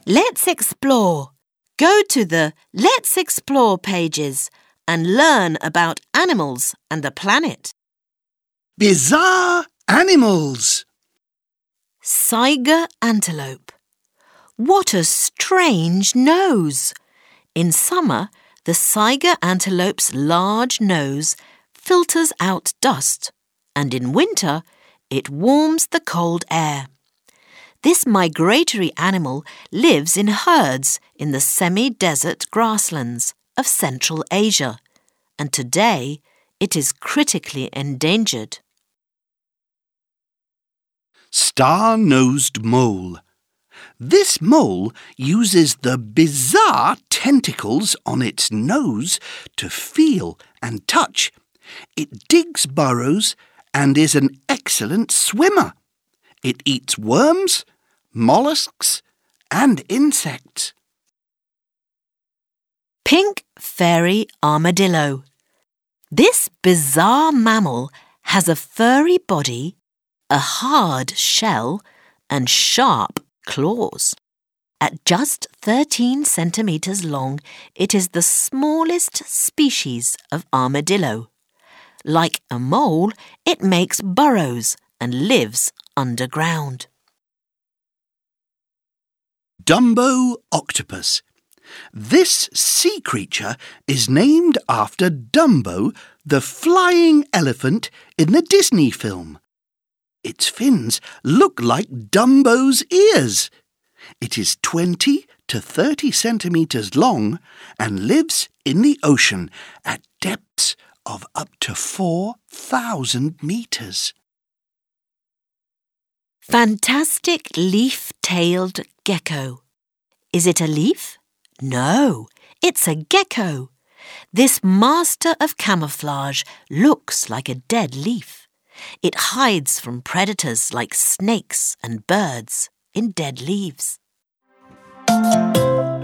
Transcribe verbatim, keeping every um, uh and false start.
Let's explore. Go to the Let's Explore pages and learn about animals and the planet. Bizarre animals. Saiga antelope. What a strange nose! In summer, the Saiga antelope's large nose filters out dust, and in winter, it warms the cold air. This migratory animal lives in herds in the semi-desert grasslands of Central Asia, and today it is critically endangered. Star-nosed mole. This mole uses the bizarre tentacles on its nose to feel and touch. It digs burrows and is an excellent swimmer. It eats worms, mollusks, and insects. Pink fairy armadillo. This bizarre mammal has a furry body, a hard shell, and sharp claws. At just thirteen centimetres long, it is the smallest species of armadillo. Like a mole, it makes burrows and lives underground. Dumbo octopus. This sea creature is named after Dumbo, the flying elephant in the Disney film. Its fins look like Dumbo's ears. It is twenty to thirty centimetres long and lives in the ocean at depths of up to four thousand metres. Fantastic leaf-tailed gecko. Is it a leaf? No, it's a gecko. This master of camouflage looks like a dead leaf. It hides from predators like snakes and birds in dead leaves.